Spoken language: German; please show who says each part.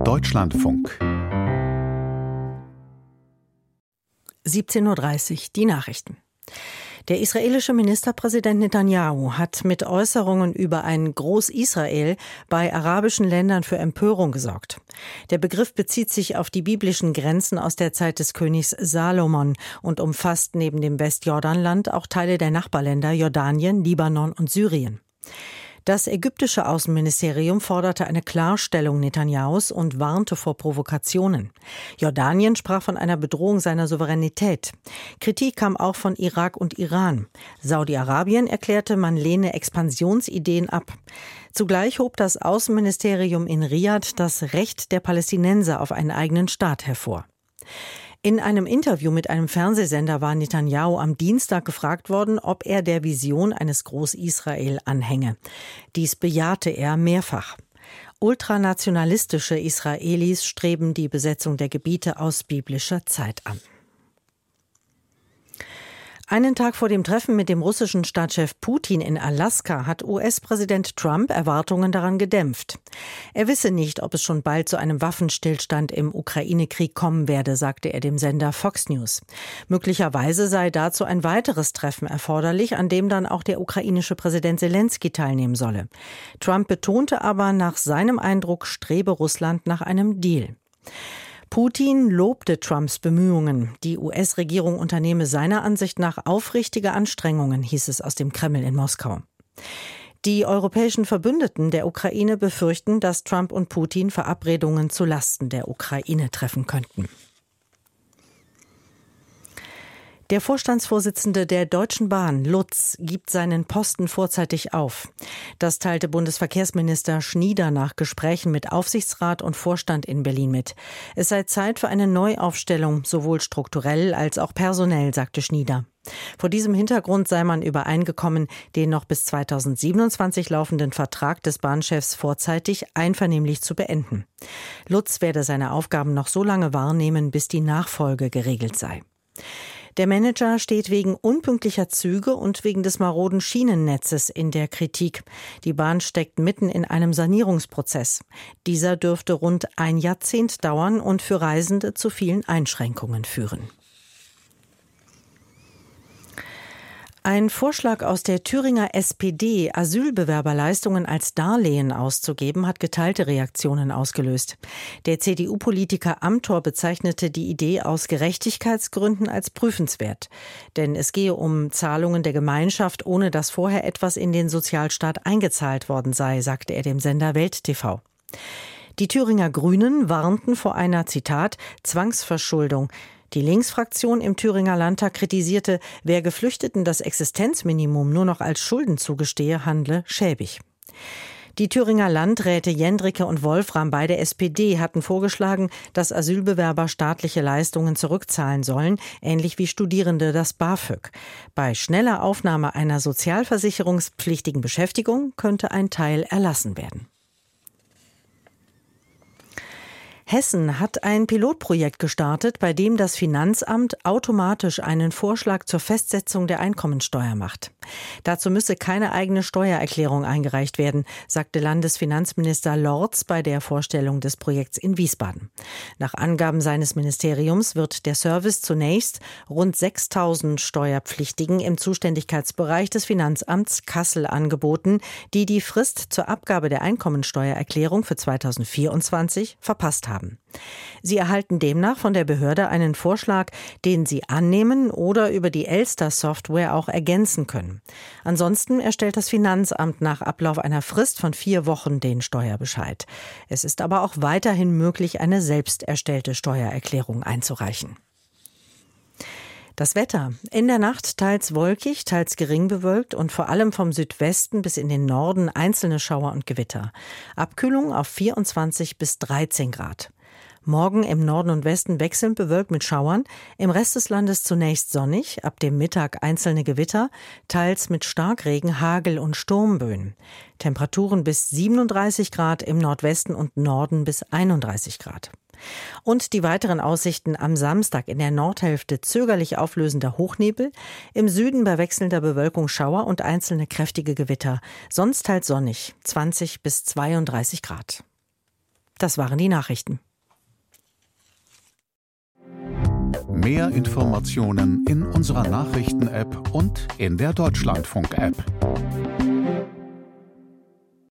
Speaker 1: Deutschlandfunk
Speaker 2: 17:30 Uhr, die Nachrichten. Der israelische Ministerpräsident Netanyahu hat mit Äußerungen über ein Groß-Israel bei arabischen Ländern für Empörung gesorgt. Der Begriff bezieht sich auf die biblischen Grenzen aus der Zeit des Königs Salomon und umfasst neben dem Westjordanland auch Teile der Nachbarländer Jordanien, Libanon und Syrien. Das ägyptische Außenministerium forderte eine Klarstellung Netanyahus und warnte vor Provokationen. Jordanien sprach von einer Bedrohung seiner Souveränität. Kritik kam auch von Irak und Iran. Saudi-Arabien erklärte, man lehne Expansionsideen ab. Zugleich hob das Außenministerium in Riad das Recht der Palästinenser auf einen eigenen Staat hervor. In einem Interview mit einem Fernsehsender war Netanyahu am Dienstag gefragt worden, ob er der Vision eines Groß-Israel anhänge. Dies bejahte er mehrfach. Ultranationalistische Israelis streben die Besetzung der Gebiete aus biblischer Zeit an. Einen Tag vor dem Treffen mit dem russischen Staatschef Putin in Alaska hat US-Präsident Trump Erwartungen daran gedämpft. Er wisse nicht, ob es schon bald zu einem Waffenstillstand im Ukraine-Krieg kommen werde, sagte er dem Sender Fox News. Möglicherweise sei dazu ein weiteres Treffen erforderlich, an dem dann auch der ukrainische Präsident Selenskyj teilnehmen solle. Trump betonte aber, nach seinem Eindruck strebe Russland nach einem Deal. Putin lobte Trumps Bemühungen. Die US-Regierung unternehme seiner Ansicht nach aufrichtige Anstrengungen, hieß es aus dem Kreml in Moskau. Die europäischen Verbündeten der Ukraine befürchten, dass Trump und Putin Verabredungen zu Lasten der Ukraine treffen könnten. Der Vorstandsvorsitzende der Deutschen Bahn, Lutz, gibt seinen Posten vorzeitig auf. Das teilte Bundesverkehrsminister Schnieder nach Gesprächen mit Aufsichtsrat und Vorstand in Berlin mit. Es sei Zeit für eine Neuaufstellung, sowohl strukturell als auch personell, sagte Schnieder. Vor diesem Hintergrund sei man übereingekommen, den noch bis 2027 laufenden Vertrag des Bahnchefs vorzeitig einvernehmlich zu beenden. Lutz werde seine Aufgaben noch so lange wahrnehmen, bis die Nachfolge geregelt sei. Der Manager steht wegen unpünktlicher Züge und wegen des maroden Schienennetzes in der Kritik. Die Bahn steckt mitten in einem Sanierungsprozess. Dieser dürfte rund ein Jahrzehnt dauern und für Reisende zu vielen Einschränkungen führen. Ein Vorschlag aus der Thüringer SPD, Asylbewerberleistungen als Darlehen auszugeben, hat geteilte Reaktionen ausgelöst. Der CDU-Politiker Amthor bezeichnete die Idee aus Gerechtigkeitsgründen als prüfenswert. Denn es gehe um Zahlungen der Gemeinschaft, ohne dass vorher etwas in den Sozialstaat eingezahlt worden sei, sagte er dem Sender Welt TV. Die Thüringer Grünen warnten vor einer, Zitat, Zwangsverschuldung. Die Linksfraktion im Thüringer Landtag kritisierte, wer Geflüchteten das Existenzminimum nur noch als Schulden zugestehe, handle schäbig. Die Thüringer Landräte Jendricke und Wolfram bei der SPD hatten vorgeschlagen, dass Asylbewerber staatliche Leistungen zurückzahlen sollen, ähnlich wie Studierende das BAföG. Bei schneller Aufnahme einer sozialversicherungspflichtigen Beschäftigung könnte ein Teil erlassen werden. Hessen hat ein Pilotprojekt gestartet, bei dem das Finanzamt automatisch einen Vorschlag zur Festsetzung der Einkommensteuer macht. Dazu müsse keine eigene Steuererklärung eingereicht werden, sagte Landesfinanzminister Lorz bei der Vorstellung des Projekts in Wiesbaden. Nach Angaben seines Ministeriums wird der Service zunächst rund 6.000 Steuerpflichtigen im Zuständigkeitsbereich des Finanzamts Kassel angeboten, die die Frist zur Abgabe der Einkommensteuererklärung für 2024 verpasst haben. Sie erhalten demnach von der Behörde einen Vorschlag, den sie annehmen oder über die Elster-Software auch ergänzen können. Ansonsten erstellt das Finanzamt nach Ablauf einer Frist von 4 Wochen den Steuerbescheid. Es ist aber auch weiterhin möglich, eine selbst erstellte Steuererklärung einzureichen. Das Wetter. In der Nacht teils wolkig, teils gering bewölkt und vor allem vom Südwesten bis in den Norden einzelne Schauer und Gewitter. Abkühlung auf 24 bis 13 Grad. Morgen im Norden und Westen wechselnd bewölkt mit Schauern, im Rest des Landes zunächst sonnig, ab dem Mittag einzelne Gewitter, teils mit Starkregen, Hagel und Sturmböen. Temperaturen bis 37 Grad im Nordwesten und Norden bis 31 Grad. Und die weiteren Aussichten am Samstag: in der Nordhälfte zögerlich auflösender Hochnebel, im Süden bei wechselnder Bewölkung Schauer und einzelne kräftige Gewitter, sonst teils sonnig, 20 bis 32 Grad. Das waren die Nachrichten.
Speaker 1: Mehr Informationen in unserer Nachrichten-App und in der Deutschlandfunk-App.